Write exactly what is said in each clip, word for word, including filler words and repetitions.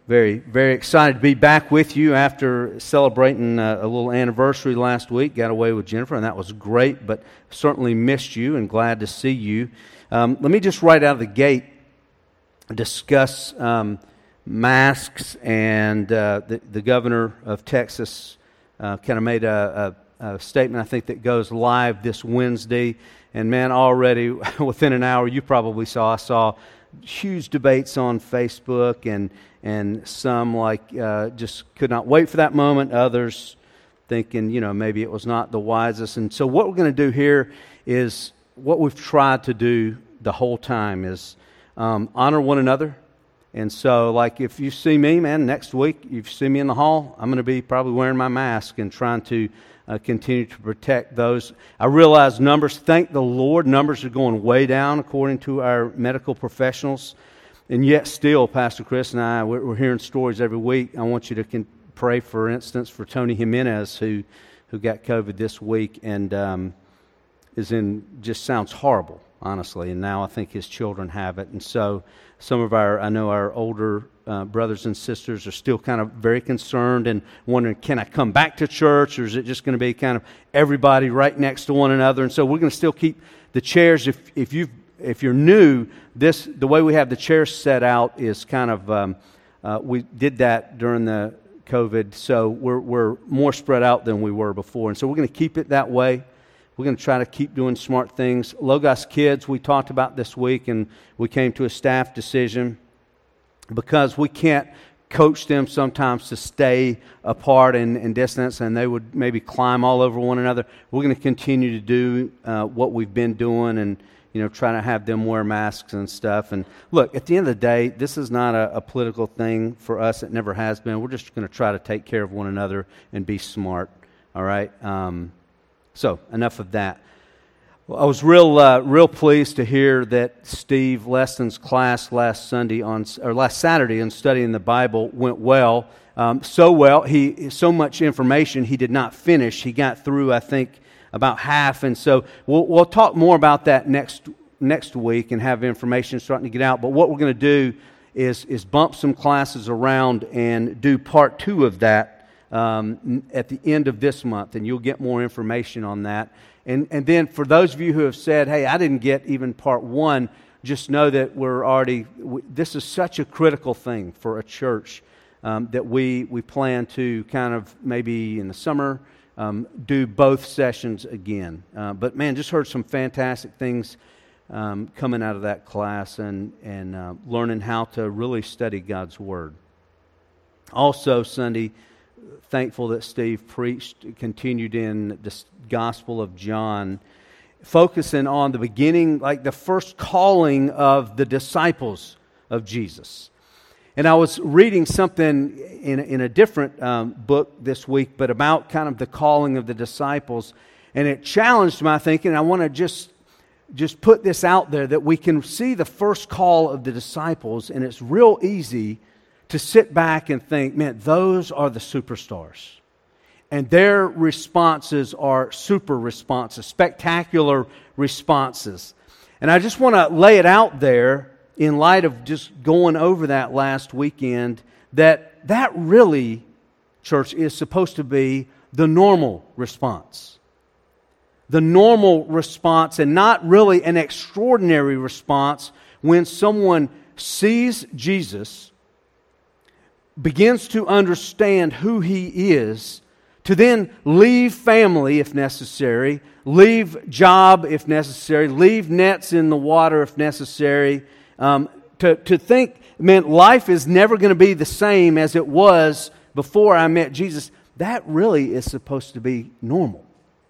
Very, very excited to be back with you after celebrating uh, a little anniversary last week. Got away with Jennifer, and that was great, but certainly missed you and glad to see you. Um, let me just right out of the gate discuss um, masks, and uh, the, the governor of Texas uh, kind of made a, a, a statement, I think, that goes live this Wednesday. And man, already within an hour, you probably saw, I saw huge debates on Facebook, and and some like uh, just could not wait for that moment. Others thinking, you know, maybe it was not the wisest. And so what we're going to do here is what we've tried to do the whole time is um, honor one another. And so, like, if you see me, man, next week, if you see me in the hall, I'm going to be probably wearing my mask and trying to uh, continue to protect those. I realize numbers, thank the Lord, numbers are going way down according to our medical professionals. And yet still, Pastor Chris and I, we're, we're hearing stories every week. I want you to can pray, for instance, for Tony Jimenez, who, who got COVID this week and um, is in, just sounds horrible, honestly. And now I think his children have it. And so some of our, I know our older uh, brothers and sisters are still kind of very concerned and wondering, can I come back to church, or is it just going to be kind of everybody right next to one another? And so we're going to still keep the chairs. If if you've If you're new, this the way we have the chairs set out is kind of um, uh, we did that during the COVID, so we're we're more spread out than we were before, and so we're going to keep it that way. We're going to try to keep doing smart things. Logos Kids, we talked about this week, and we came to a staff decision because we can't coach them sometimes to stay apart and, and distance, and they would maybe climb all over one another. We're going to continue to do uh, what we've been doing, and you know, trying to have them wear masks and stuff. And look, at the end of the day, this is not a, a political thing for us. It never has been. We're just going to try to take care of one another and be smart. All right. Um, so enough of that. Well, I was real, uh, real pleased to hear that Steve Leston's class last Sunday on or last Saturday on studying the Bible went well. Um, so well, he so much information he did not finish. He got through, I think, about half, and so we'll, we'll talk more about that next next week and have information starting to get out. But what we're going to do is is bump some classes around and do part two of that um, at the end of this month, and you'll get more information on that. And and then for those of you who have said, "Hey, I didn't get even part one," just know that we're already. We, this is such a critical thing for a church um, that we we plan to kind of maybe in the summer. Um, do both sessions again. Uh, but man, just heard some fantastic things um, coming out of that class, and, and uh, learning how to really study God's Word. Also Sunday, thankful that Steve preached, continued in the Gospel of John, focusing on the beginning, like the first calling of the disciples of Jesus. And I was reading something in, in a different um, book this week, but about kind of the calling of the disciples. And it challenged my thinking. I want to just, just put this out there, that we can see the first call of the disciples, and it's real easy to sit back and think, man, those are the superstars. And their responses are super responses, spectacular responses. And I just want to lay it out there, in light of just going over that last weekend, that that really, church, is supposed to be the normal response. The normal response, and not really an extraordinary response, when someone sees Jesus, begins to understand who He is, to then leave family if necessary, leave job if necessary, leave nets in the water if necessary, Um, to, to think, man, life is never going to be the same as it was before I met Jesus. That really is supposed to be normal.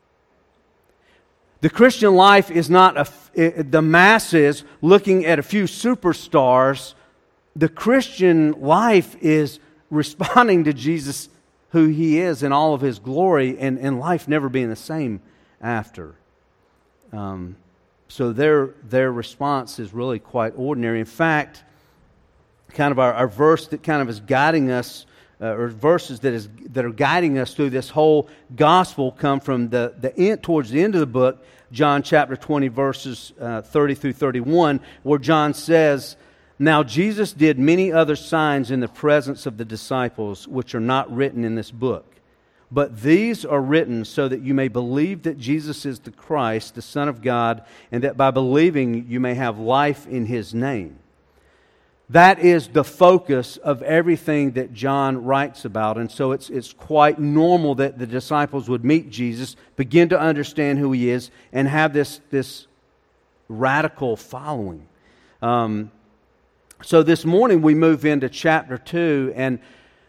The Christian life is not a, it, the masses looking at a few superstars. The Christian life is responding to Jesus, who He is in all of His glory, and, and life never being the same after. Um So their their response is really quite ordinary. In fact, kind of our, our verse that kind of is guiding us, uh, or verses that is that are guiding us through this whole gospel, come from the the end, towards the end of the book, John chapter twenty, verses uh, thirty through thirty-one, where John says Now Jesus did many other signs in the presence of the disciples, which are not written in this book. But these are written so that you may believe that Jesus is the Christ, the Son of God, and that by believing you may have life in His name. That is the focus of everything that John writes about. And so it's, it's quite normal that the disciples would meet Jesus, begin to understand who He is, and have this, this radical following. Um, so this morning we move into chapter two, and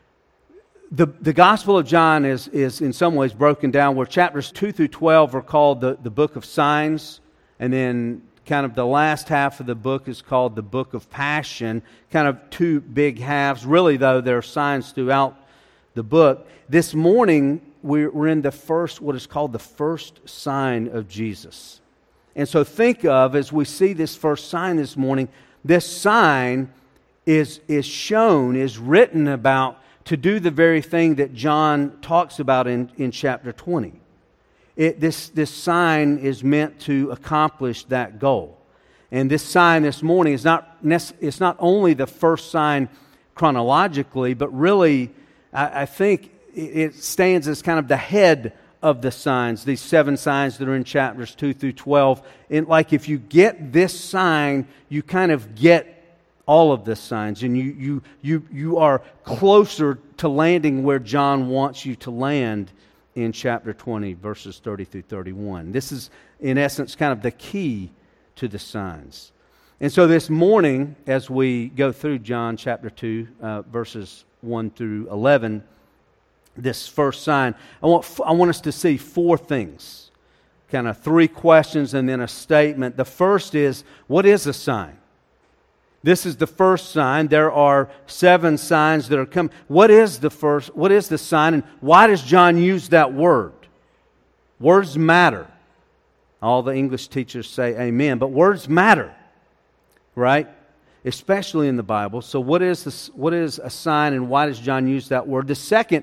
The, the Gospel of John is, is in some ways broken down where chapters two through twelve are called the, the book of signs, and then kind of the last half of the book is called the book of passion, kind of two big halves. Really, though, there are signs throughout the book. This morning, we're, we're in the first, what is called the first sign of Jesus. And so think of, as we see this first sign this morning, this sign is, is shown, is written about to do the very thing that John talks about in, in chapter twenty. It, this, this sign is meant to accomplish that goal. And this sign this morning is not, it's not only the first sign chronologically, but really, I, I think it stands as kind of the head of the signs, these seven signs that are in chapters two through twelve. And like if you get this sign, you kind of get all of the signs, and you you you you are closer to landing where John wants you to land in chapter twenty, verses thirty through thirty-one. This is, in essence, kind of the key to the signs. And so this morning, as we go through John chapter two, uh, verses one through eleven, this first sign, I want I want us to see four things, kind of three questions and then a statement. The first is, what is a sign? This is the first sign. There are seven signs that are coming. What is the first? What is the sign, and why does John use that word? Words matter. All the English teachers say amen, but words matter, right? Especially in the Bible. So what is this, what is a sign, and why does John use that word? The second,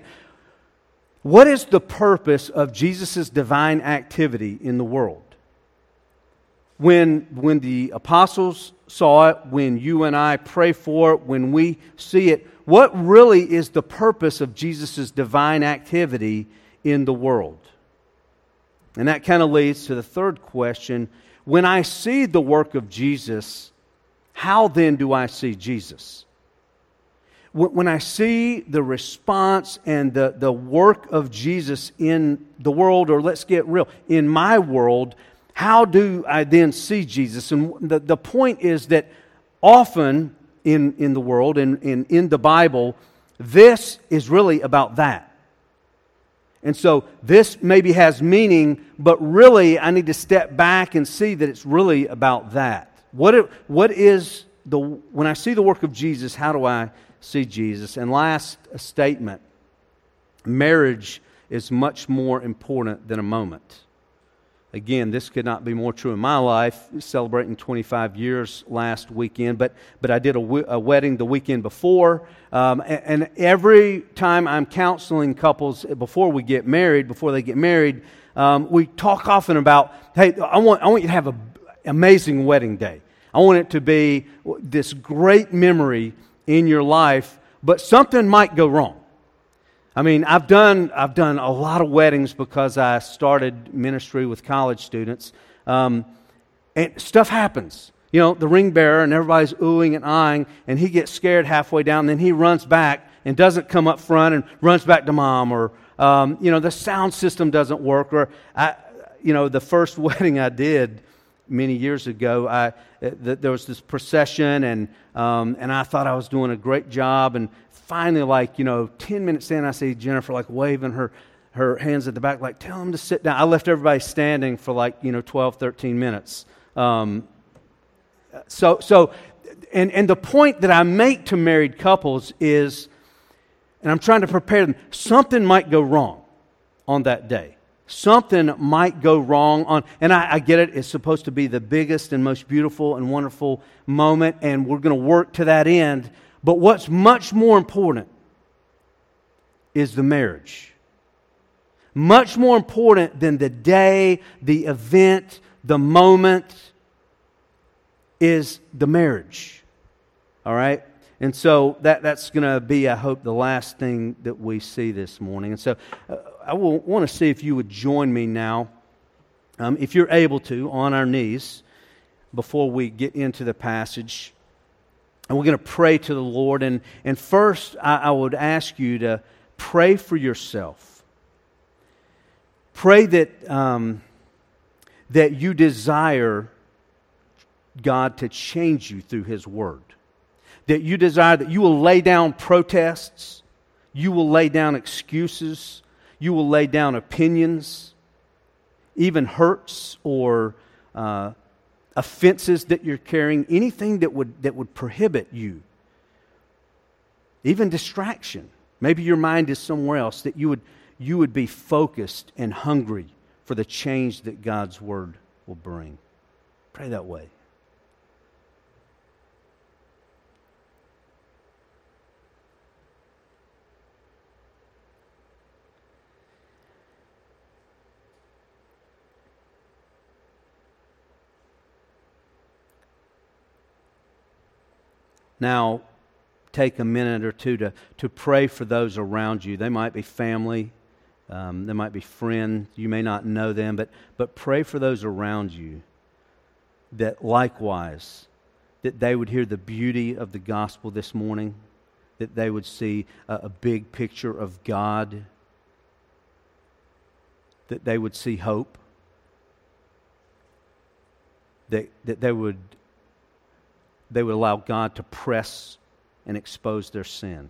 what is the purpose of Jesus' divine activity in the world? When, when the apostles saw it, when you and I pray for it, when we see it, what really is the purpose of Jesus' divine activity in the world? And that kind of leads to the third question. When I see the work of Jesus, how then do I see Jesus? When I see the response and the, the work of Jesus in the world, or let's get real, in my world, how do I then see Jesus? And the, the point is that often in, in the world and in, in, in the Bible, this is really about that. And so this maybe has meaning, but really I need to step back and see that it's really about that. What, it, what is the, when I see the work of Jesus, how do I see Jesus? And last, a statement. Marriage is much more important than a moment. Again, this could not be more true in my life, celebrating twenty-five years last weekend, but but I did a, w- a wedding the weekend before, um, and, and every time I'm counseling couples before we get married, before they get married, um, we talk often about, hey, I want, I want you to have an amazing wedding day. I want it to be this great memory in your life, but something might go wrong. I mean, I've done I've done a lot of weddings because I started ministry with college students, um, and stuff happens. You know, the ring bearer and everybody's oohing and eyeing, and he gets scared halfway down, and then he runs back and doesn't come up front and runs back to mom, or um, you know, the sound system doesn't work, or I, you know, the first wedding I did many years ago, I th- there was this procession, and um, and I thought I was doing a great job, and finally, like, you know, ten minutes in, I see Jennifer, like, waving her, her hands at the back, like, tell them to sit down. I left everybody standing for, like, you know, twelve, thirteen minutes. Um, so, so and, and the point that I make to married couples is, and I'm trying to prepare them, something might go wrong on that day. Something might go wrong on, and I, I get it, it's supposed to be the biggest and most beautiful and wonderful moment, and we're going to work to that end. But what's much more important is the marriage. Much more important than the day, the event, the moment is the marriage. All right? And so that, that's going to be, I hope, the last thing that we see this morning. And so uh, I will want to see if you would join me now, um, if you're able to, on our knees before we get into the passage. And we're going to pray to the Lord. And, and first, I, I would ask you to pray for yourself. Pray that, um, that you desire God to change you through His Word. That you desire that you will lay down protests, you will lay down excuses, you will lay down opinions, even hurts or uh, offenses that you're carrying, anything that would that would prohibit you, even distraction. Maybe your mind is somewhere else, that you would you would be focused and hungry for the change that God's Word will bring. Pray that way. Now, take a minute or two to, to pray for those around you. They might be family, um, they might be friends, you may not know them, but, but pray for those around you that likewise, that they would hear the beauty of the gospel this morning, that they would see a, a big picture of God, that they would see hope, that, that they would they would allow God to press and expose their sin.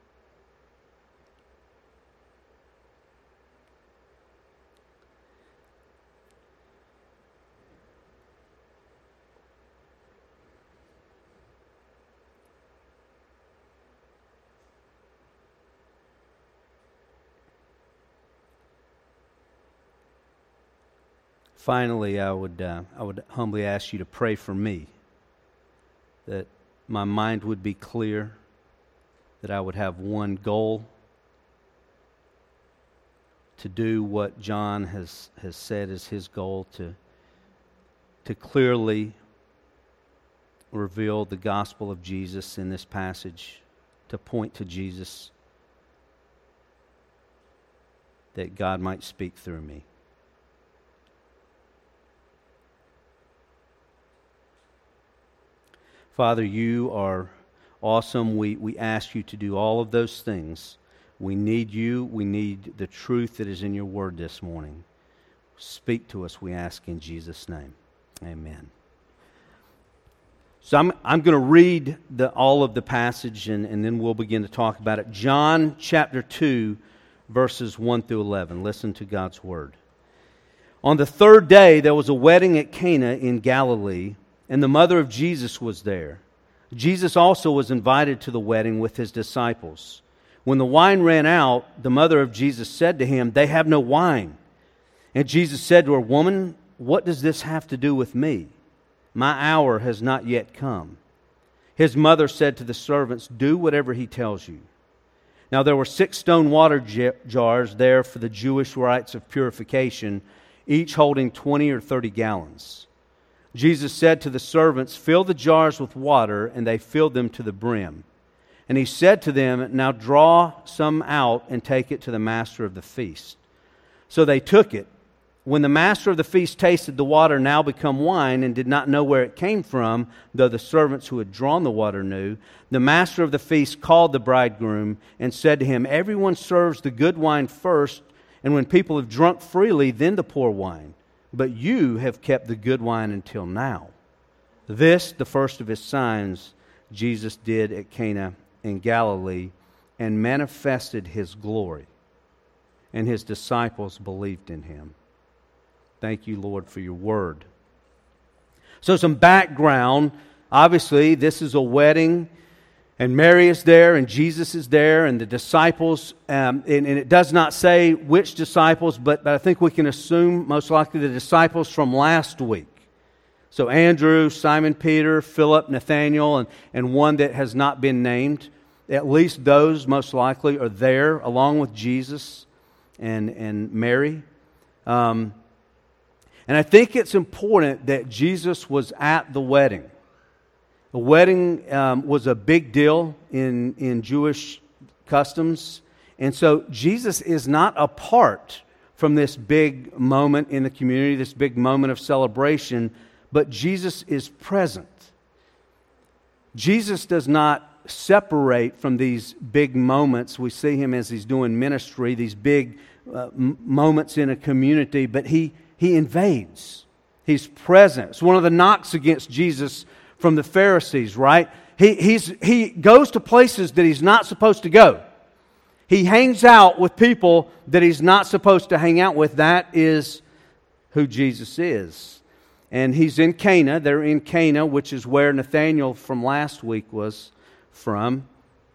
Finally, I would uh, I would humbly ask you to pray for me, that my mind would be clear, that I would have one goal, to do what John has, has said is his goal, to, to clearly reveal the gospel of Jesus in this passage, to point to Jesus, that God might speak through me. Father, you are awesome. We, we ask you to do all of those things. We need you. We need the truth that is in your word this morning. Speak to us, we ask in Jesus' name. Amen. So I'm, I'm going to read the, all of the passage, and, and then we'll begin to talk about it. John chapter two, verses one through eleven. Listen to God's word. On the third day, there was a wedding at Cana in Galilee, and the mother of Jesus was there. Jesus also was invited to the wedding with his disciples. When the wine ran out, the mother of Jesus said to him, "They have no wine." And Jesus said to her, "Woman, what does this have to do with me? My hour has not yet come." His mother said to the servants, "Do whatever he tells you." Now there were six stone water jars there for the Jewish rites of purification, each holding twenty or thirty gallons. Jesus said to the servants, "Fill the jars with water," and they filled them to the brim. And he said to them, "Now draw some out and take it to the master of the feast." So they took it. When the master of the feast tasted the water now become wine and did not know where it came from, though the servants who had drawn the water knew, the master of the feast called the bridegroom and said to him, "Everyone serves the good wine first, and when people have drunk freely, then the poor wine. But you have kept the good wine until now." This, the first of his signs, Jesus did at Cana in Galilee, and manifested his glory, and his disciples believed in him. Thank you, Lord, for your word. So some background. Obviously, this is a wedding, and Mary is there, and Jesus is there, and the disciples, um, and, and it does not say which disciples, but, but I think we can assume most likely the disciples from last week. So Andrew, Simon Peter, Philip, Nathanael, and, and one that has not been named. At least those most likely are there along with Jesus and, and Mary. Um, and I think it's important that Jesus was at the wedding. The wedding um, was a big deal in, in Jewish customs. And so Jesus is not apart from this big moment in the community, this big moment of celebration, but Jesus is present. Jesus does not separate from these big moments. We see him as he's doing ministry, these big uh, m- moments in a community, but he, he invades. He's present. It's one of the knocks against Jesus from the Pharisees, right? He, he's, he goes to places that he's not supposed to go. He hangs out with people that he's not supposed to hang out with. That is who Jesus is. And he's in Cana. They're in Cana, which is where Nathanael from last week was from.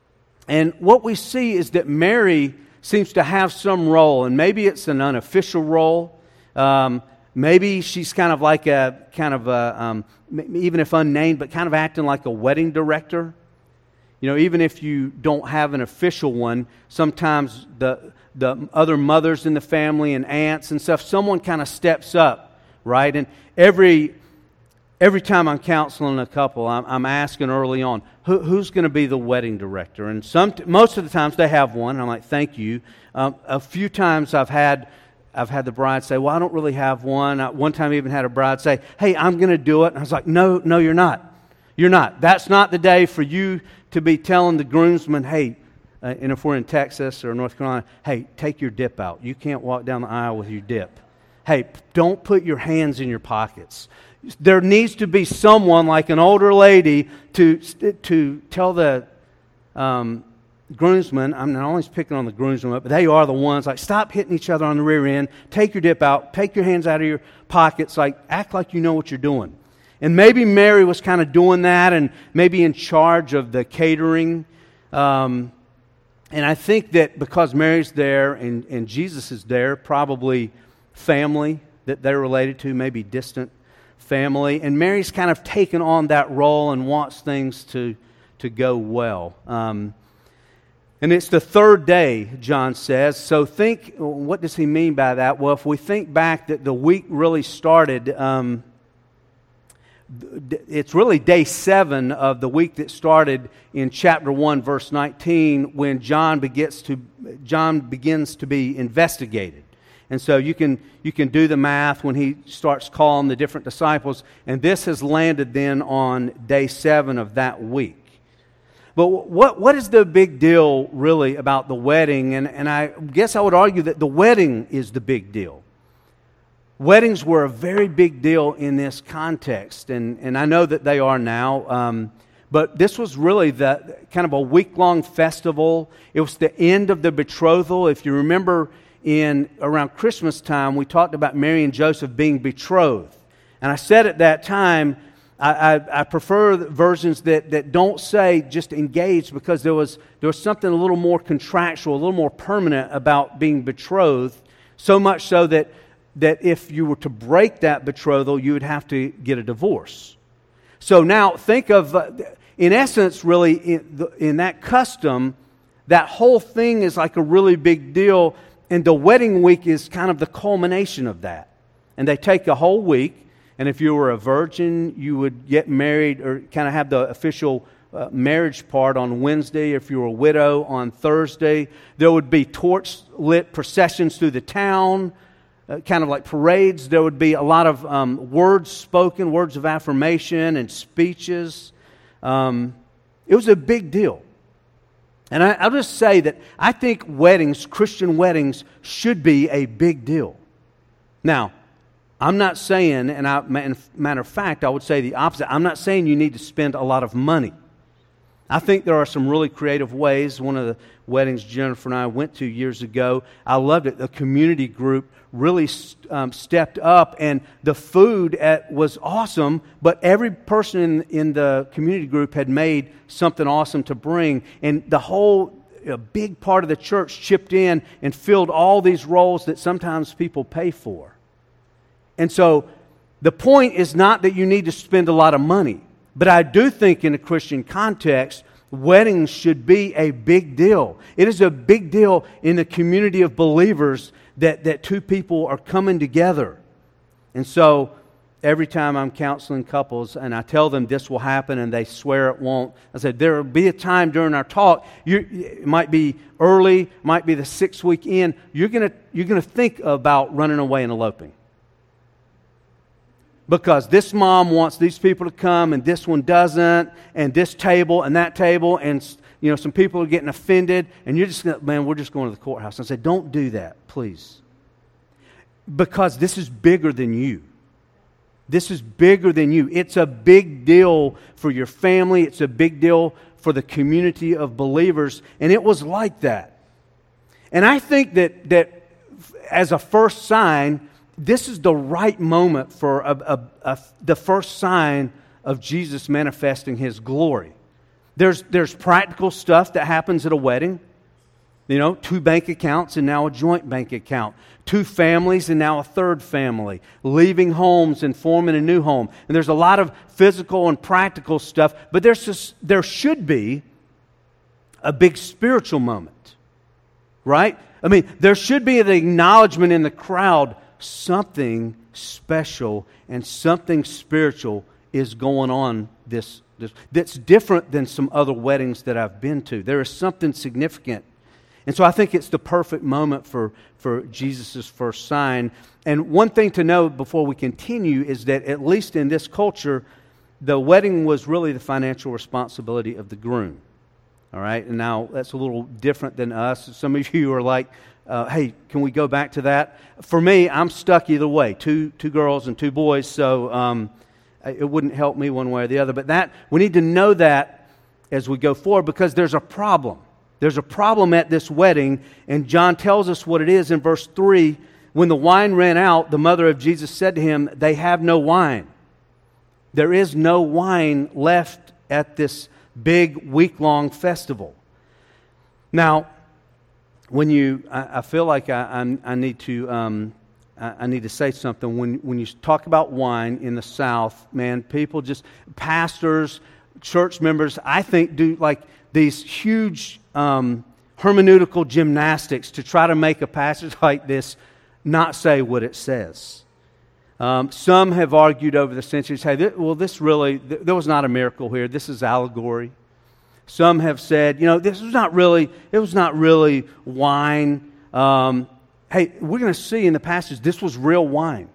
And what we see is that Mary seems to have some role, and maybe it's an unofficial role. Um, maybe she's kind of like a, kind of a, um, even if unnamed, but kind of acting like a wedding director. You know, even if you don't have an official one, sometimes the the other mothers in the family and aunts and stuff, someone kind of steps up, right? And every every time I'm counseling a couple, I'm, I'm asking early on, Who, who's going to be the wedding director? And some most of the times they have one. And I'm like, thank you. Um, a few times I've had I've had the bride say, well, I don't really have one. I, one time I even had a bride say, hey, I'm going to do it. And I was like, no, no, you're not. You're not. That's not the day for you to be telling the groomsmen, hey, uh, and if we're in Texas or North Carolina, hey, take your dip out. You can't walk down the aisle with your dip. Hey, don't put your hands in your pockets. There needs to be someone like an older lady to to tell the um, groomsmen, I'm not always picking on the groomsmen, but they are the ones, like, stop hitting each other on the rear end, take your dip out, take your hands out of your pockets, like, act like you know what you're doing. And maybe Mary was kind of doing that and maybe in charge of the catering. Um, and I think that because Mary's there and, and Jesus is there, probably family that they're related to, maybe distant family. And Mary's kind of taken on that role and wants things to, to go well. Um, and it's the third day, John says. So think, what does he mean by that? Well, if we think back that the week really started... Um, It's really day seven of the week that started in chapter one, verse nineteen, when John begins to John begins to be investigated. And so you can you can do the math when he starts calling the different disciples, and this has landed then on day seven of that week. But what what is the big deal really about the wedding? And and I guess I would argue that the wedding is the big deal. Weddings were a very big deal in this context, and, and I know that they are now, um, but this was really the kind of a week-long festival. It was the end of the betrothal. If you remember, in around Christmas time, we talked about Mary and Joseph being betrothed. And I said at that time, I, I, I prefer versions that, that don't say just engaged, because there was, there was something a little more contractual, a little more permanent about being betrothed, so much so that that if you were to break that betrothal, you would have to get a divorce. So now think of, uh, in essence, really, in, the, in that custom, that whole thing is like a really big deal, and the wedding week is kind of the culmination of that. And they take a whole week, and if you were a virgin, you would get married or kind of have the official uh, marriage part on Wednesday. If you were a widow, on Thursday. There would be torch-lit processions through the town, Uh, kind of like parades. There would be a lot of um, words spoken, words of affirmation and speeches. Um, it was a big deal. And I, I'll just say that I think weddings, Christian weddings, should be a big deal. Now, I'm not saying, and I, matter of fact, I would say the opposite. I'm not saying you need to spend a lot of money. I think there are some really creative ways. One of the weddings Jennifer and I went to years ago, I loved it. The community group really um, stepped up, and the food at, was awesome, but every person in, in the community group had made something awesome to bring, and the whole a big part of the church chipped in and filled all these roles that sometimes people pay for. And so the point is not that you need to spend a lot of money, but I do think in a Christian context, weddings should be a big deal. It is a big deal in the community of believers that, that two people are coming together. And so every time I'm counseling couples and I tell them this will happen and they swear it won't, I said, there will be a time during our talk, you, it might be early, might be the sixth week in, you're going to you're going to think about running away and eloping. Because this mom wants these people to come and this one doesn't, and this table and that table, and you know some people are getting offended, and you're just going, man, we're just going to the courthouse. And I said, don't do that, please. Because this is bigger than you. This is bigger than you. It's a big deal for your family. It's a big deal for the community of believers. And it was like that. And I think that, that as a first sign, this is the right moment for a, a, a, the first sign of Jesus manifesting His glory. There's, there's practical stuff that happens at a wedding. You know, two bank accounts and now a joint bank account. Two families and now a third family. Leaving homes and forming a new home. And there's a lot of physical and practical stuff. But there's just, there should be a big spiritual moment. Right? I mean, there should be an acknowledgement in the crowd. Something special and something spiritual is going on this, this that's different than some other weddings that I've been to. There is something significant. And so I think it's the perfect moment for, for Jesus' first sign. And one thing to know before we continue is that at least in this culture, the wedding was really the financial responsibility of the groom. All right? And now that's a little different than us. Some of you are like, uh, hey, can we go back to that? For me, I'm stuck either way. Two, two girls and two boys, so um, it wouldn't help me one way or the other. But that we need to know that as we go forward because there's a problem. There's a problem at this wedding, and John tells us what it is in verse three. When the wine ran out, the mother of Jesus said to him, they have no wine. There is no wine left at this big week-long festival. Now, when you, I, I feel like I, I, I need to, um, I, I need to say something. When when you talk about wine in the South, man, people just, pastors, church members, I think do like these huge um, hermeneutical gymnastics to try to make a passage like this not say what it says. Um, some have argued over the centuries, hey, th- well, this really, th- there was not a miracle here. This is allegory. Some have said, you know, this was not really, it was not really wine. Um, hey, we're going to see in the passage, this was real wine.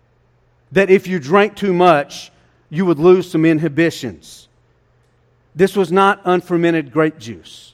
That if you drank too much, you would lose some inhibitions. This was not unfermented grape juice.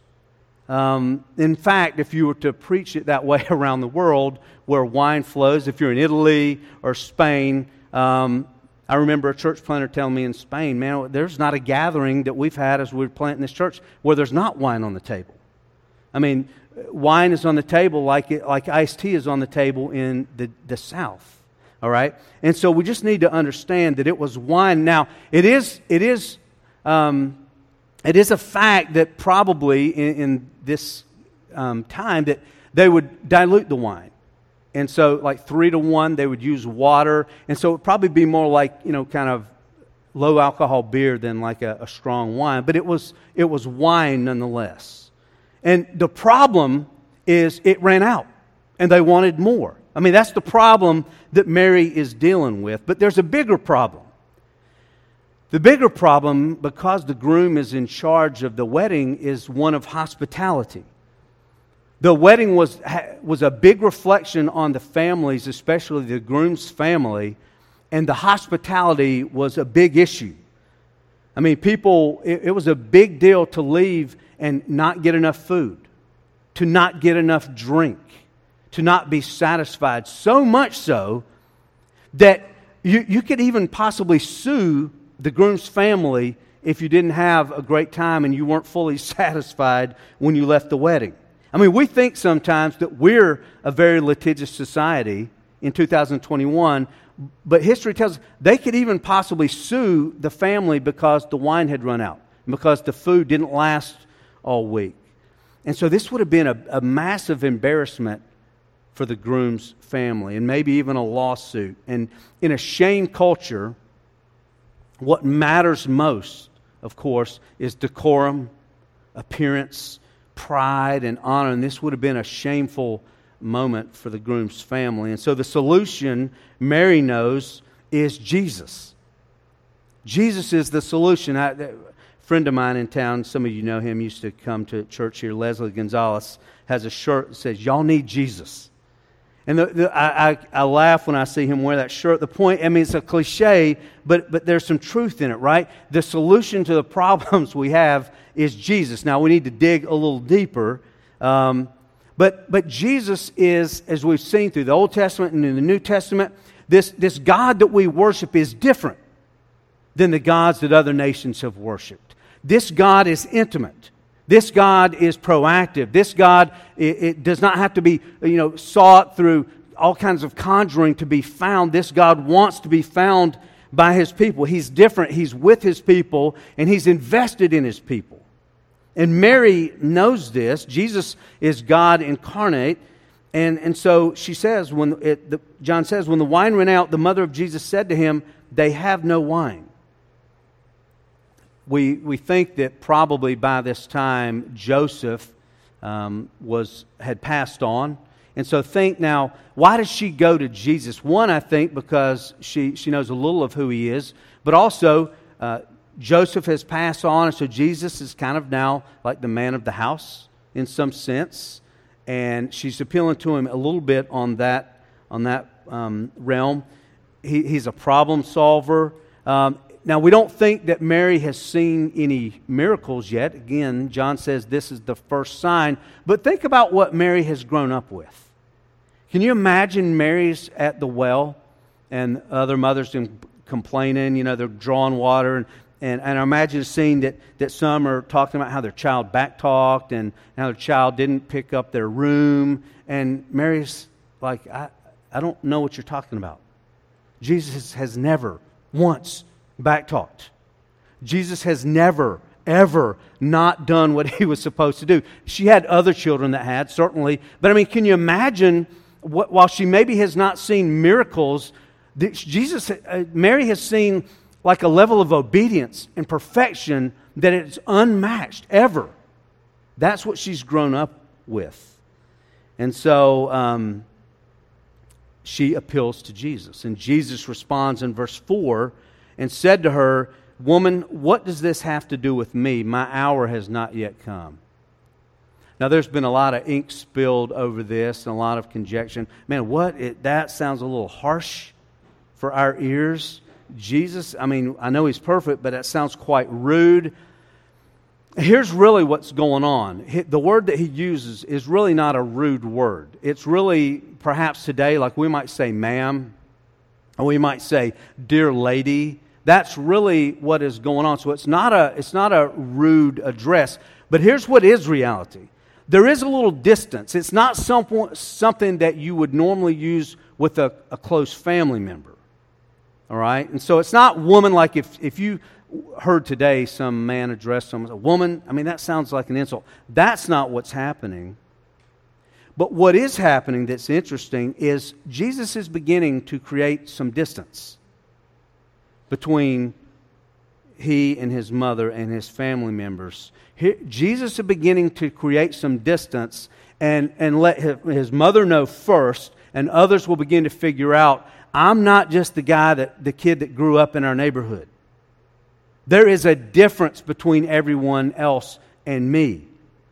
Um, in fact, if you were to preach it that way around the world, where wine flows, if you're in Italy or Spain, um, I remember a church planter telling me in Spain, man, there's not a gathering that we've had as we're planting this church where there's not wine on the table. I mean, wine is on the table like it, like iced tea is on the table in the, the South. All right, and so we just need to understand that it was wine. Now, it is it is. Um, It is a fact that probably in, in this um, time that they would dilute the wine. And so like three to one, they would use water. And so it would probably be more like, you know, kind of low alcohol beer than like a, a strong wine. But it was it was wine nonetheless. And the problem is it ran out and they wanted more. I mean, that's the problem that Mary is dealing with. But there's a bigger problem. The bigger problem, because the groom is in charge of the wedding, is one of hospitality. The wedding was was a big reflection on the families, especially the groom's family, and the hospitality was a big issue. I mean, people, it, it was a big deal to leave and not get enough food, to not get enough drink, to not be satisfied. So much so that you, you could even possibly sue the groom's family if you didn't have a great time and you weren't fully satisfied when you left the wedding. I mean, we think sometimes that we're a very litigious society in two thousand twenty-one, but history tells us they could even possibly sue the family because the wine had run out, because the food didn't last all week. And so this would have been a, a massive embarrassment for the groom's family, and maybe even a lawsuit. And in a shame culture, what matters most, of course, is decorum, appearance, pride, and honor. And this would have been a shameful moment for the groom's family. And so the solution, Mary knows, is Jesus. Jesus is the solution. I, a friend of mine in town, some of you know him, used to come to church here, Leslie Gonzalez, has a shirt that says, "Y'all need Jesus." And the, the, I, I, I laugh when I see him wear that shirt. The point, I mean, it's a cliche, but, but there's some truth in it, right? The solution to the problems we have is Jesus. Now, we need to dig a little deeper. Um, but, but Jesus is, as we've seen through the Old Testament and in the New Testament, this, this God that we worship is different than the gods that other nations have worshipped. This God is intimate. This God is proactive. This God, it, it does not have to be, you know, sought through all kinds of conjuring to be found. This God wants to be found by His people. He's different. He's with His people, and He's invested in His people. And Mary knows this. Jesus is God incarnate. And, and so she says, when it, the, John says, when the wine ran out, the mother of Jesus said to him, "They have no wine." We we think that probably by this time Joseph um, was had passed on, and so think now, why does she go to Jesus? One, I think because she she knows a little of who He is, but also uh, Joseph has passed on, and so Jesus is kind of now like the man of the house in some sense, and she's appealing to him a little bit on that on that um, realm. He, he's a problem solver. Um, Now, we don't think that Mary has seen any miracles yet. Again, John says this is the first sign. But think about what Mary has grown up with. Can you imagine Mary's at the well and other mothers complaining, you know, they're drawing water. And, and, and I imagine a scene that, that some are talking about how their child backtalked and how their child didn't pick up their room. And Mary's like, I, I don't know what you're talking about. Jesus has never once backtalked. Jesus has never, ever not done what He was supposed to do. She had other children that had, certainly. But I mean, can you imagine, what, while she maybe has not seen miracles, Jesus, uh, Mary has seen like a level of obedience and perfection that it's unmatched, ever. That's what she's grown up with. And so um, she appeals to Jesus. And Jesus responds in verse four, and said to her, "Woman, what does this have to do with me? My hour has not yet come." Now, there's been a lot of ink spilled over this and a lot of conjecture. Man, what? It, that sounds a little harsh for our ears. Jesus, I mean, I know He's perfect, but that sounds quite rude. Here's really what's going on. The word that He uses is really not a rude word. It's really, perhaps today, like we might say, ma'am, or we might say, dear lady. That's really what is going on. So it's not a it's not a rude address. But here's what is reality. There is a little distance. It's not some, something that you would normally use with a, a close family member. All right? And so it's not woman, like if, if you heard today some man address someone as a woman, I mean, that sounds like an insult. That's not what's happening. But what is happening that's interesting is Jesus is beginning to create some distance between He and His mother and His family members. He, Jesus is beginning to create some distance and, and let his, his mother know first, and others will begin to figure out, I'm not just the guy, that the kid that grew up in our neighborhood. There is a difference between everyone else and me.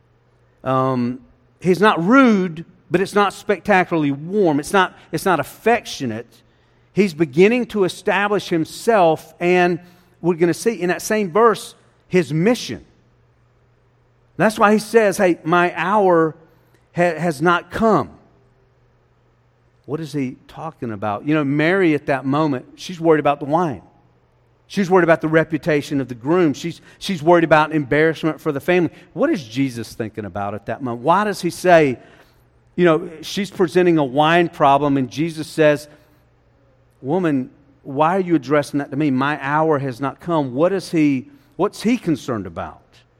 Um, he's not rude, but it's not spectacularly warm. It's not, it's not affectionate. He's beginning to establish Himself, and we're going to see in that same verse His mission. That's why He says, hey, my hour ha- has not come. What is He talking about? You know, Mary at that moment, she's worried about the wine. She's worried about the reputation of the groom. She's, she's worried about embarrassment for the family. What is Jesus thinking about at that moment? Why does He say, you know, she's presenting a wine problem, and Jesus says, woman, why are you addressing that to me? My hour has not come. What is he, what's he concerned about?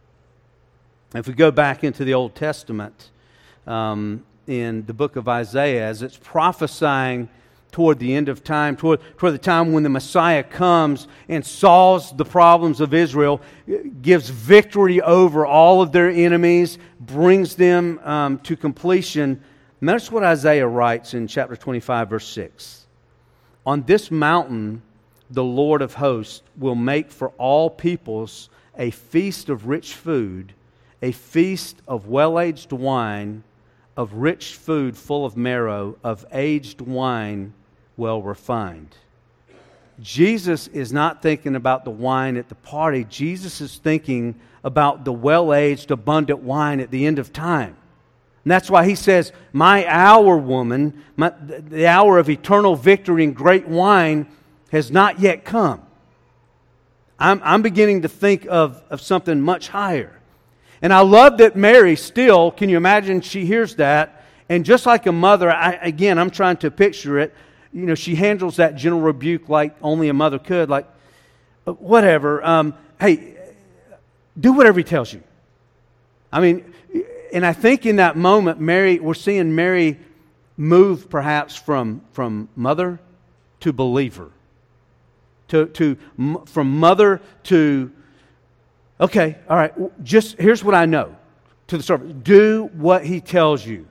If we go back into the Old Testament, um, in the book of Isaiah, as it's prophesying toward the end of time, toward, toward the time when the Messiah comes and solves the problems of Israel, gives victory over all of their enemies, brings them um, to completion. Notice what Isaiah writes in chapter twenty-five, verse six. On this mountain the Lord of hosts, will make for all peoples a feast of rich food, a feast of well-aged wine, of rich food full of marrow, of aged wine well refined. Jesus is not thinking about the wine at the party. Jesus is thinking about the well-aged, abundant wine at the end of time. And that's why he says, my hour, woman, my, the hour of eternal victory and great wine has not yet come. I'm, I'm beginning to think of, of something much higher. And I love that Mary still, can you imagine, she hears that, and just like a mother, I, again, I'm trying to picture it, you know, she handles that gentle rebuke like only a mother could, like, whatever, um, hey, do whatever he tells you. I mean, and I think in that moment, Mary, we're seeing Mary move perhaps from, from mother to believer. To, to from mother to, okay, all right, just here's what I know. To the servant, do what he tells you.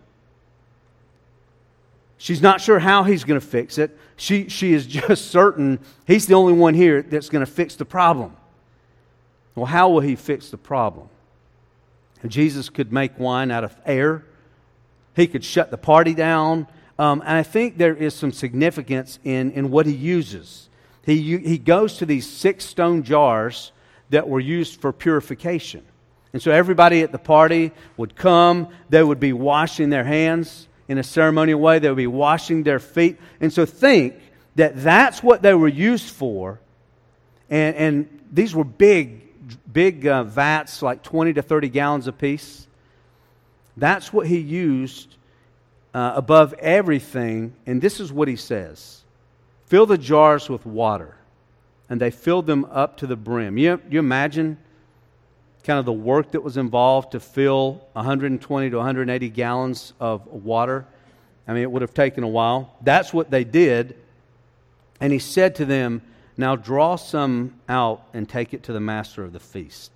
She's not sure how he's going to fix it. She, she is just certain he's the only one here that's going to fix the problem. Well, how will he fix the problem? Jesus could make wine out of air. He could shut the party down. Um, and I think there is some significance in, in what he uses. He, he goes to these six stone jars that were used for purification. And so everybody at the party would come. They would be washing their hands in a ceremonial way. They would be washing their feet. And so think that that's what they were used for. And, and these were big, big uh, vats, like twenty to thirty gallons apiece. That's what he used uh, above everything. And this is what he says. Fill the jars with water. And they filled them up to the brim. You, you imagine kind of the work that was involved to fill one hundred twenty to one hundred eighty gallons of water. I mean, it would have taken a while. That's what they did. And he said to them, now draw some out and take it to the master of the feast.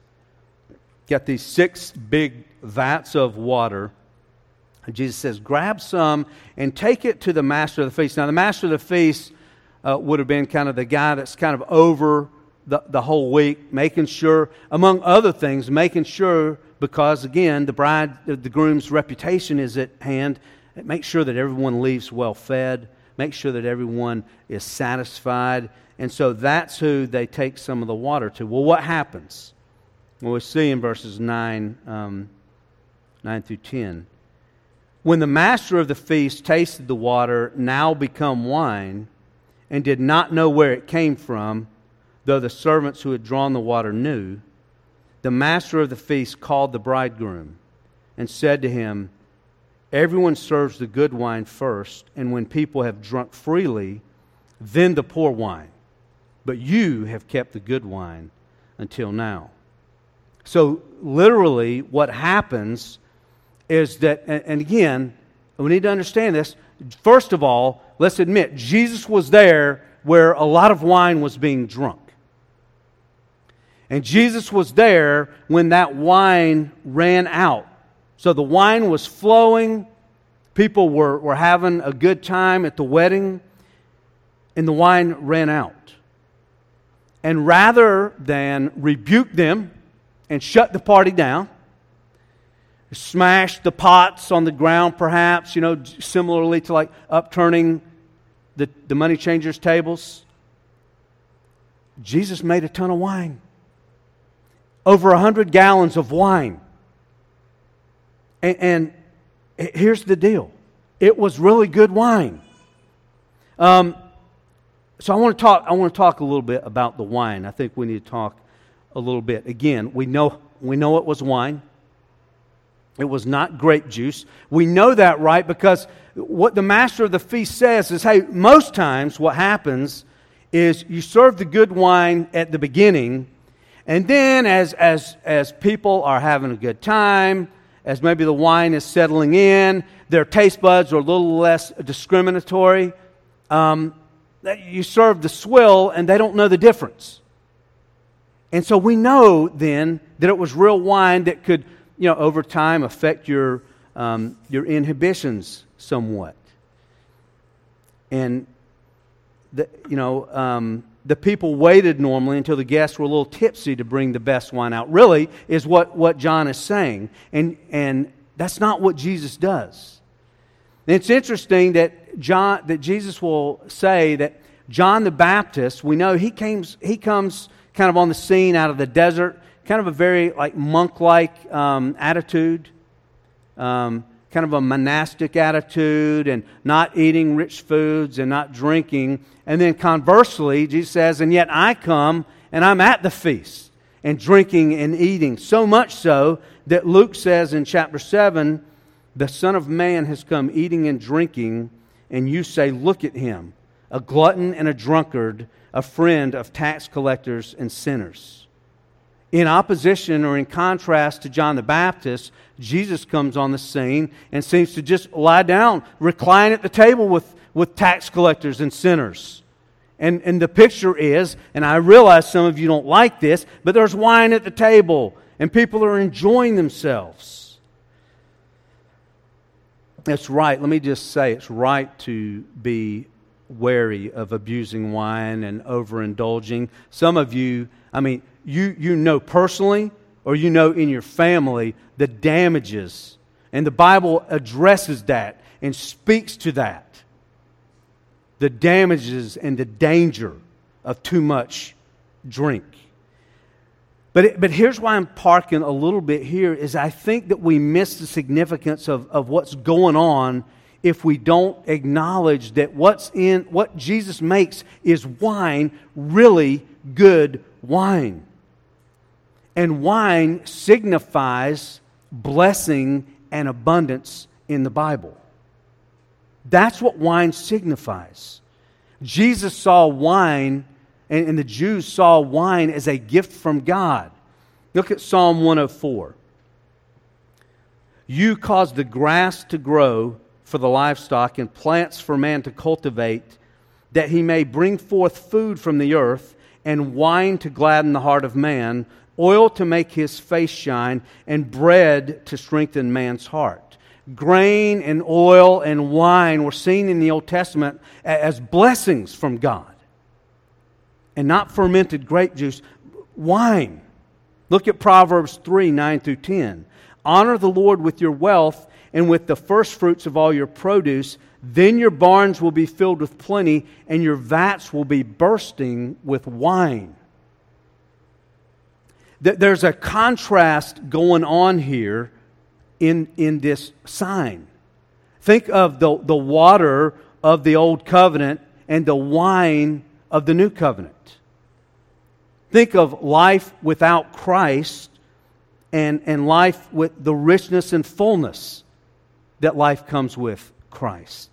Got these six big vats of water. And Jesus says, grab some and take it to the master of the feast. Now, the master of the feast uh, would have been kind of the guy that's kind of over The, the whole week, making sure, among other things, making sure, because again, the bride, the groom's reputation is at hand. Make sure that everyone leaves well fed. Make sure that everyone is satisfied. And so that's who they take some of the water to. Well, what happens? Well, we see in verses nine, um, nine through ten. When the master of the feast tasted the water, now become wine, and did not know where it came from, though the servants who had drawn the water knew, the master of the feast called the bridegroom and said to him, everyone serves the good wine first, and when people have drunk freely, then the poor wine. But you have kept the good wine until now. So literally what happens is that, and again, we need to understand this. First of all, let's admit, Jesus was there where a lot of wine was being drunk. And Jesus was there when that wine ran out. So the wine was flowing. People were, were having a good time at the wedding. And the wine ran out. And rather than rebuke them and shut the party down, smash the pots on the ground perhaps, you know, similarly to like upturning the, the money changers' tables, Jesus made a ton of wine. Over a hundred gallons of wine. And, and here's the deal. It was really good wine. Um, so I want to talk. I want to talk a little bit about the wine. I think we need to talk a little bit. Again, we know we know it was wine. It was not grape juice. We know that, right? Because what the master of the feast says is, hey, most times what happens is you serve the good wine at the beginning. And then as, as, as people are having a good time, as maybe the wine is settling in, their taste buds are a little less discriminatory, um, you serve the swill and they don't know the difference. And so we know then that it was real wine that could, you know, over time affect your, um, your inhibitions somewhat. And, the, you know... Um, the people waited normally until the guests were a little tipsy to bring the best wine out. Really, is what, what John is saying. And, and that's not what Jesus does. And it's interesting that John, that Jesus will say that John the Baptist, we know he comes, he comes kind of on the scene out of the desert, kind of a very like monk-like um, attitude, um, kind of a monastic attitude, and not eating rich foods and not drinking. And then conversely, Jesus says, and yet I come and I'm at the feast and drinking and eating. So much so that Luke says in chapter seven, the Son of Man has come eating and drinking, and you say, look at him, a glutton and a drunkard, a friend of tax collectors and sinners. In opposition or in contrast to John the Baptist, Jesus comes on the scene and seems to just lie down, recline at the table with, with tax collectors and sinners. And, and the picture is, and I realize some of you don't like this, but there's wine at the table and people are enjoying themselves. It's right, let me just say, it's right to be wary of abusing wine and overindulging. Some of you, I mean, you, you know personally or you know in your family the damages. And the Bible addresses that and speaks to that. The damages and the danger of too much drink. But, it, but here's why I'm parking a little bit here is I think that we miss the significance of, of what's going on if we don't acknowledge that what's in what Jesus makes is wine, really good wine. And wine signifies blessing and abundance in the Bible. That's what wine signifies. Jesus saw wine, and, and the Jews saw wine as a gift from God. Look at Psalm one oh four. You cause the grass to grow for the livestock and plants for man to cultivate, that he may bring forth food from the earth and wine to gladden the heart of man, oil to make his face shine, and bread to strengthen man's heart. Grain and oil and wine were seen in the Old Testament as blessings from God. And not fermented grape juice, wine. Look at Proverbs three, nine through ten. Honor the Lord with your wealth and with the first fruits of all your produce. Then your barns will be filled with plenty, and your vats will be bursting with wine. There's a contrast going on here in, in this sign. Think of the, the water of the Old Covenant and the wine of the New Covenant. Think of life without Christ and, and life with the richness and fullness that life comes with Christ.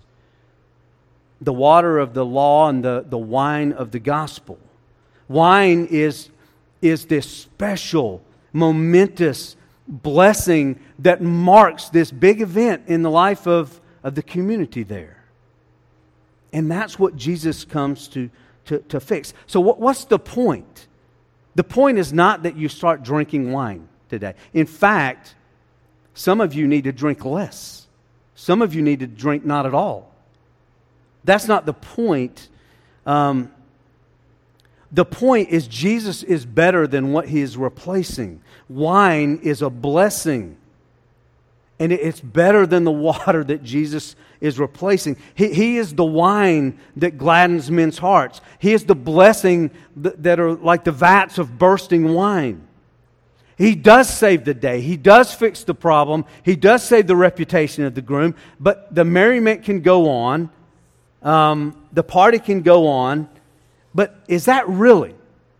The water of the law and the, the wine of the gospel. Wine is, is this special, momentous blessing that marks this big event in the life of, of the community there. And that's what Jesus comes to, to, to fix. So what, what's the point? The point is not that you start drinking wine today. In fact, some of you need to drink less. Some of you need to drink not at all. That's not the point. Um, the point is Jesus is better than what He is replacing. Wine is a blessing. And it's better than the water that Jesus is replacing. He, he is the wine that gladdens men's hearts. He is the blessing that, that are like the vats of bursting wine. He does save the day. He does fix the problem. He does save the reputation of the groom. But the merriment can go on. Um, the party can go on. But is that really,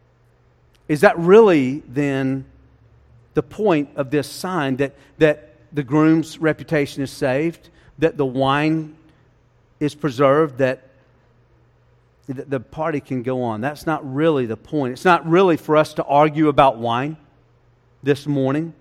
is that really then the point of this sign that, that the groom's reputation is saved, that the wine is preserved, that the party can go on? That's not really the point. It's not really for us to argue about wine this morning.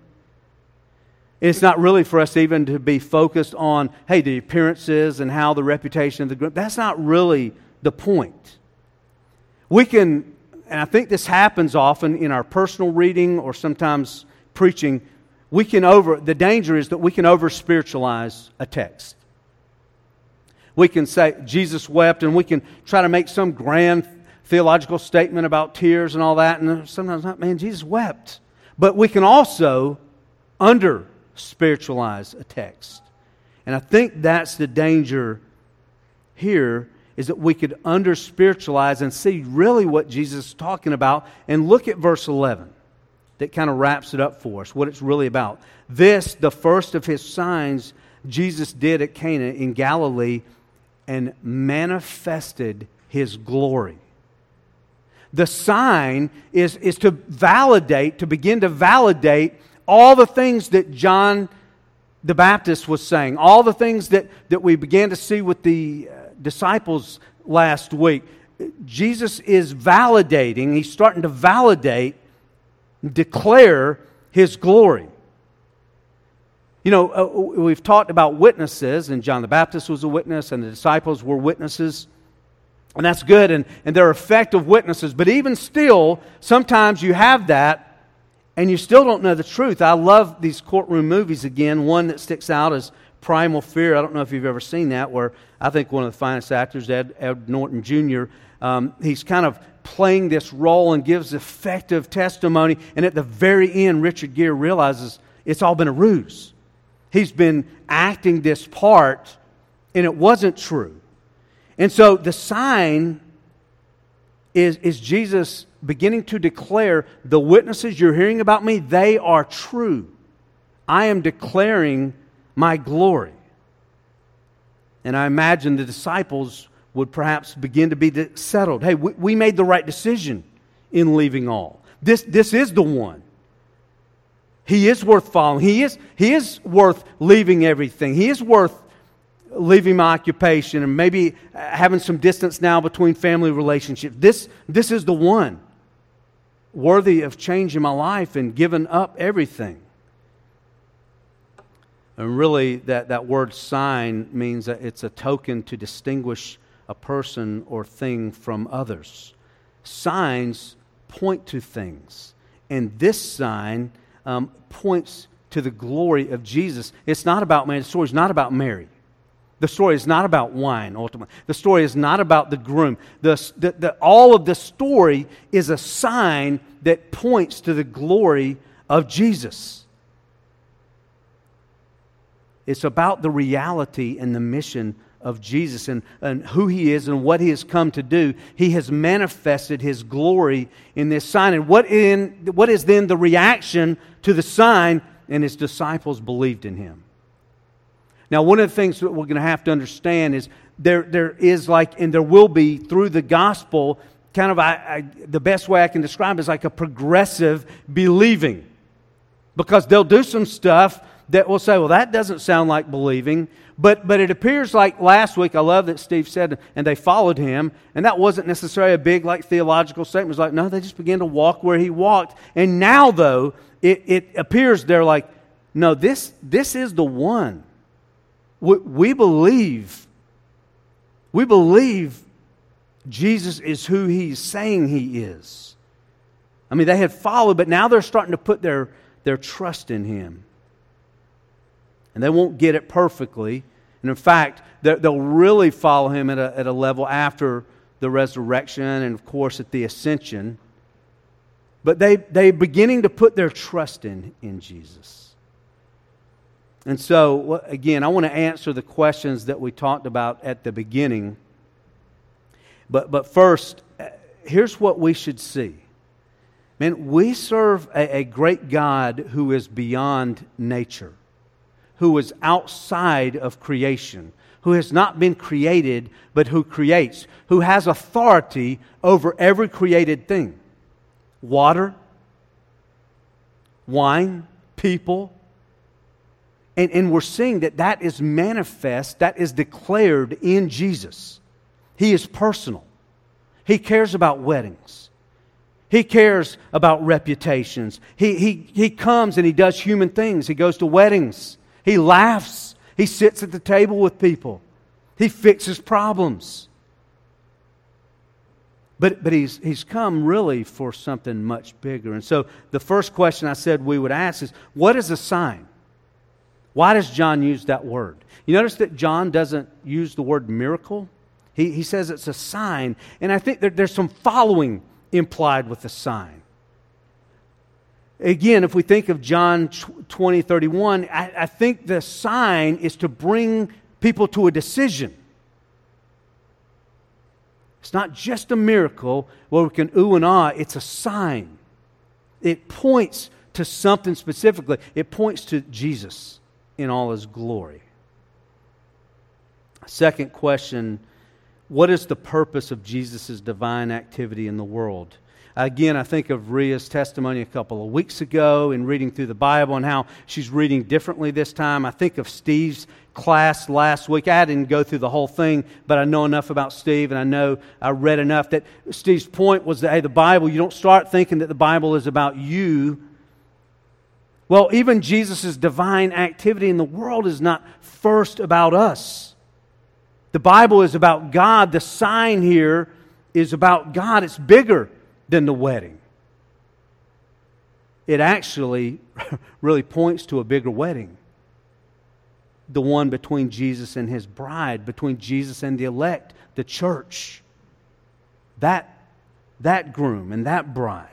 It's not really for us even to be focused on, hey, the appearances and how the reputation of the groom. That's not really the point. We can, and I think this happens often in our personal reading or sometimes preaching, we can over, the danger is that we can over-spiritualize a text. We can say Jesus wept, and we can try to make some grand theological statement about tears and all that, and sometimes not, man, Jesus wept. But we can also under-spiritualize a text. And I think that's the danger here, is that we could under-spiritualize and see really what Jesus is talking about. And look at verse eleven. That kind of wraps it up for us, what it's really about. This, the first of His signs Jesus did at Cana in Galilee, and manifested His glory. The sign is, is to validate, to begin to validate all the things that John the Baptist was saying, all the things that, that we began to see with the uh, disciples last week. Jesus is validating, He's starting to validate, declare His glory. You know, uh, we've talked about witnesses, and John the Baptist was a witness, and the disciples were witnesses. And that's good, and, and they're effective witnesses. But even still, sometimes you have that, and you still don't know the truth. I love these courtroom movies again. One that sticks out is Primal Fear. I don't know if you've ever seen that, where I think one of the finest actors, Ed, Ed Norton Junior, um, he's kind of playing this role and gives effective testimony. And at the very end, Richard Gere realizes it's all been a ruse. He's been acting this part, and it wasn't true. And so the sign is, is Jesus beginning to declare, the witnesses you're hearing about me, they are true. I am declaring my glory. And I imagine the disciples would perhaps begin to be settled. Hey, we, we made the right decision in leaving all. This, this is the one. He is worth following. He is, he is worth leaving everything. He is worth leaving my occupation and maybe having some distance now between family relationships. This, this is the one worthy of changing my life and giving up everything. And really, that, that word sign means that it's a token to distinguish a person or thing from others. Signs point to things. And this sign um, points to the glory of Jesus. It's not about Mary. The story is not about Mary. The story is not about wine, ultimately. The story is not about the groom. The, the, the, all of the story is a sign that points to the glory of Jesus. It's about the reality and the mission of Jesus and, and who He is and what He has come to do. He has manifested His glory in this sign. And what, in, what is then the reaction to the sign? And His disciples believed in Him. Now, one of the things that we're going to have to understand is there, there is like, and there will be through the gospel, kind of, I, I, the best way I can describe it is like a progressive believing. Because they'll do some stuff that will say, well, that doesn't sound like believing. But but it appears like last week, I love that Steve said, and they followed Him. And that wasn't necessarily a big like theological statement. It was like, no, they just began to walk where He walked. And now, though, it, it appears they're like, no, this this is the one. We, we believe, we believe Jesus is who He's saying He is. I mean, they had followed, but now they're starting to put their, their trust in Him. And they won't get it perfectly. And in fact, they'll really follow Him at a, at a level after the resurrection and, of course, at the ascension. But they, they're beginning to put their trust in, in Jesus. And so, again, I want to answer the questions that we talked about at the beginning. But, but first, here's what we should see. Man, we serve a, a great God who is beyond nature, who is outside of creation, who has not been created, but who creates, who has authority over every created thing. Water, wine, people. And, and we're seeing that that is manifest, that is declared in Jesus. He is personal. He cares about weddings. He cares about reputations. He, he, he comes and He does human things. He goes to weddings. He laughs. He sits at the table with people. He fixes problems. But, but he's, he's come really for something much bigger. And so the first question I said we would ask is, what is a sign? Why does John use that word? You notice that John doesn't use the word miracle. He, he says it's a sign. And I think that there's some following implied with the sign. Again, if we think of John twenty, thirty-one, I, I think the sign is to bring people to a decision. It's not just a miracle where we can ooh and ah. It's a sign. It points to something specifically. It points to Jesus in all His glory. Second question, what is the purpose of Jesus' divine activity in the world? Again, I think of Ria's testimony a couple of weeks ago in reading through the Bible and how she's reading differently this time. I think of Steve's class last week. I didn't go through the whole thing, but I know enough about Steve, and I know I read enough that Steve's point was that, hey, the Bible, you don't start thinking that the Bible is about you. Well, even Jesus' divine activity in the world is not first about us. The Bible is about God. The sign here is about God. It's bigger than the wedding. It actually really points to a bigger wedding. The one between Jesus and His bride, between Jesus and the elect, the church. That, that groom and that bride.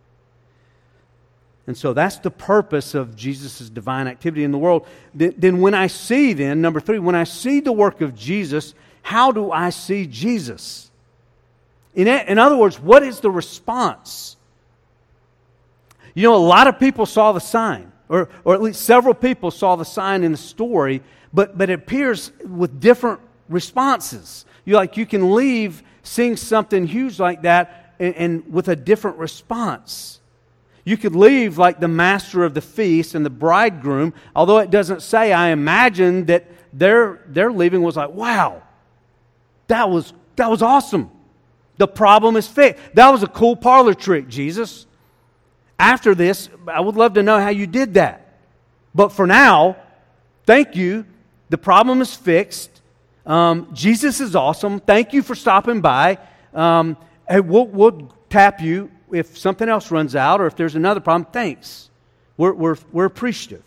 And so that's the purpose of Jesus' divine activity in the world. Then when I see then, number three, when I see the work of Jesus, how do I see Jesus? In, in other words, what is the response? You know, a lot of people saw the sign, or, or at least several people saw the sign in the story, but, but it appears with different responses. You like you can leave seeing something huge like that and, and with a different response. You could leave like the master of the feast and the bridegroom, although it doesn't say, I imagine that their, their leaving was like, wow, that was that was awesome. The problem is fixed. That was a cool parlor trick, Jesus. After this, I would love to know how you did that. But for now, thank you. The problem is fixed. Um, Jesus is awesome. Thank you for stopping by. Um, hey, we'll, we'll tap you if something else runs out or if there's another problem. Thanks. We're, we're, we're appreciative.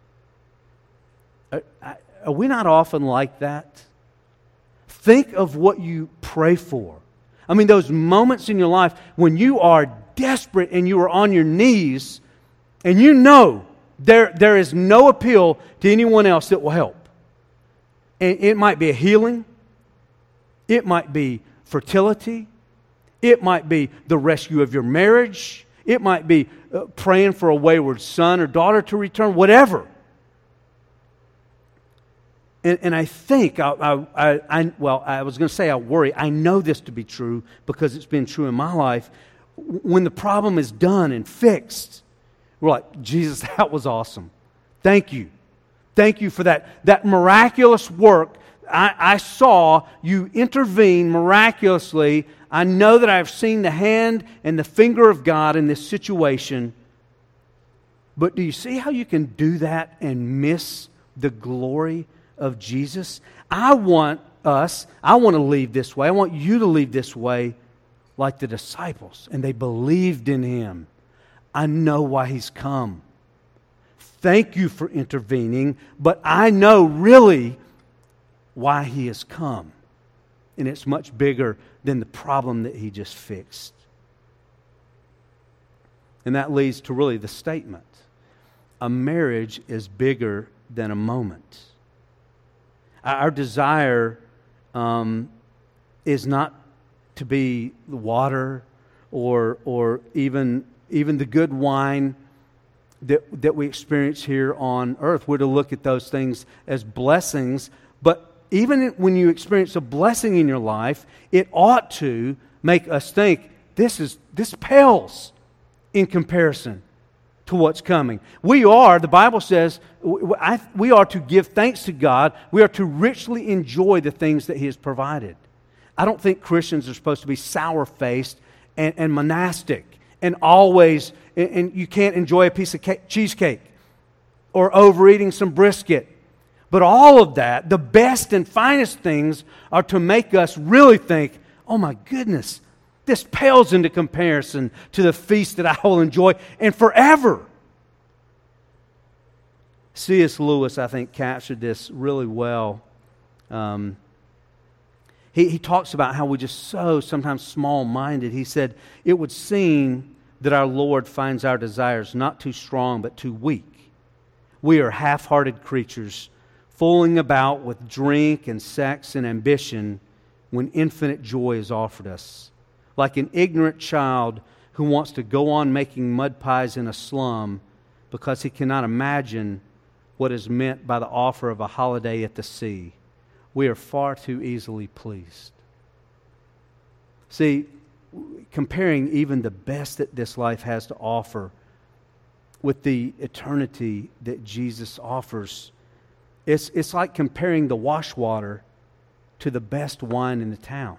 Are, are we not often like that? Think of what you pray for. I mean, those moments in your life when you are desperate and you are on your knees and you know there, there is no appeal to anyone else that will help. And it might be a healing. It might be fertility. It might be the rescue of your marriage. It might be uh, praying for a wayward son or daughter to return, whatever. And, and I think, I, I, I, well, I was going to say I worry. I know this to be true because it's been true in my life. When the problem is done and fixed, we're like, Jesus, that was awesome. Thank you. Thank you for that, that miraculous work. I, I saw you intervene miraculously. I know that I've seen the hand and the finger of God in this situation. But do you see how you can do that and miss the glory of Jesus? I want us, I want to leave this way. I want you to leave this way like the disciples. And they believed in Him. I know why He's come. Thank you for intervening, but I know really why He has come. And it's much bigger than the problem that He just fixed. And that leads to really the statement. A marriage is bigger than a moment. Our desire um, is not to be the water or or even even the good wine that that we experience here on earth. We're to look at those things as blessings, but even when you experience a blessing in your life, it ought to make us think this is this pales in comparison to what's coming. We are, the Bible says, we are to give thanks to God. We are to richly enjoy the things that He has provided. I don't think Christians are supposed to be sour-faced and, and monastic and always, and, and you can't enjoy a piece of cake, cheesecake or overeating some brisket. But all of that, the best and finest things, are to make us really think, oh my goodness, this pales into comparison to the feast that I will enjoy and forever. C S Lewis, I think, captured this really well. Um, He, he talks about how we're just so sometimes small-minded. He said, it would seem that our Lord finds our desires not too strong but too weak. We are half-hearted creatures, fooling about with drink and sex and ambition when infinite joy is offered us. Like an ignorant child who wants to go on making mud pies in a slum because he cannot imagine what is meant by the offer of a holiday at the sea. We are far too easily pleased. See, comparing even the best that this life has to offer with the eternity that Jesus offers, it's, it's like comparing the wash water to the best wine in the town.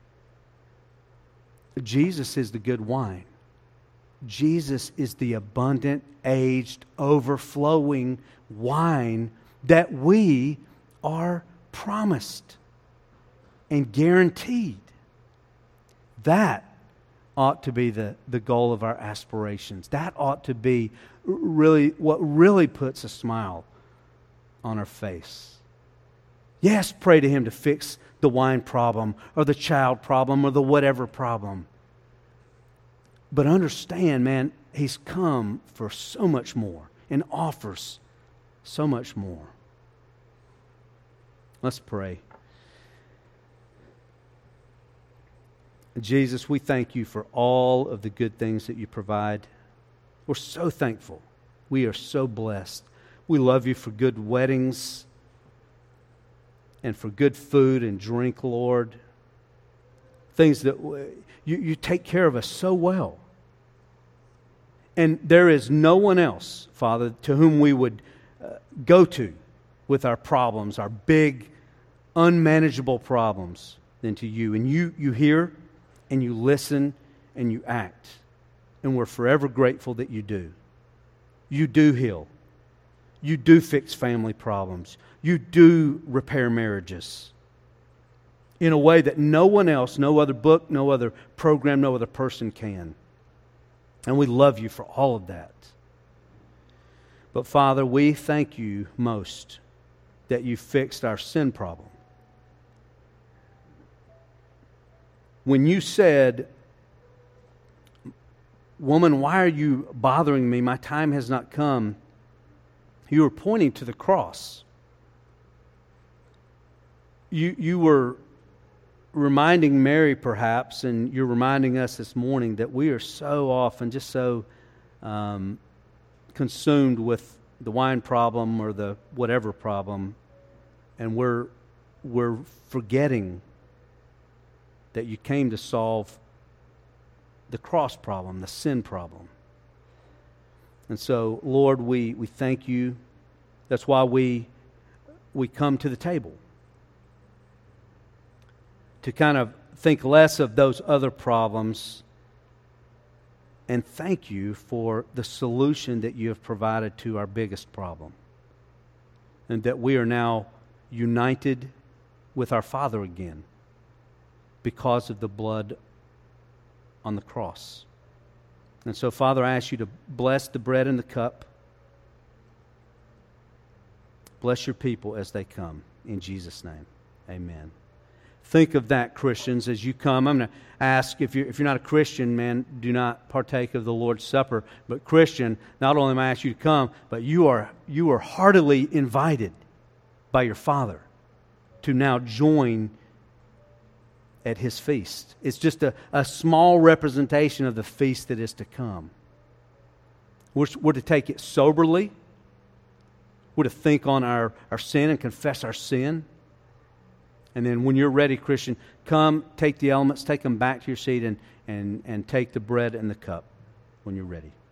Jesus is the good wine. Jesus is the abundant, aged, overflowing wine that we are promised and guaranteed. That ought to be the, the goal of our aspirations. That ought to be really what really puts a smile on our face. Yes, pray to Him to fix the wine problem or the child problem or the whatever problem. But understand, man, He's come for so much more and offers so much more. Let's pray. Jesus, we thank You for all of the good things that You provide. We're so thankful. We are so blessed. We love You for good weddings and for good food and drink, Lord. Things that you, you take care of us so well. And there is no one else, Father, to whom we would uh, go to with our problems, our big, unmanageable problems, than to You. And you, you hear and You listen and You act. And we're forever grateful that You do. You do heal. You do fix family problems. You do repair marriages in a way that no one else, no other book, no other program, no other person can. And we love You for all of that. But Father, we thank You most that You fixed our sin problem. When You said, "Woman, why are you bothering me? My time has not come," You were pointing to the cross. You, you were reminding Mary, perhaps, and you're reminding us this morning that we are so often just so um, consumed with the wine problem or the whatever problem, and we're we're forgetting that You came to solve the cross problem, the sin problem. And so, Lord, we, we thank You. That's why we we come to the table. To kind of think less of those other problems and thank You for the solution that You have provided to our biggest problem. And that we are now united with our Father again because of the blood on the cross. And so, Father, I ask You to bless the bread and the cup. Bless Your people as they come. In Jesus' name, amen. Think of that, Christians, as you come. I'm going to ask, if you're, if you're not a Christian, man, do not partake of the Lord's Supper. But Christian, not only am I asking you to come, but you are, you are heartily invited by your Father to now join at His feast. It's just a, a small representation of the feast that is to come. We're, we're to take it soberly. We're to think on our, our sin and confess our sin. And then when you're ready, Christian, come, take the elements, take them back to your seat, and, and, and take the bread and the cup when you're ready.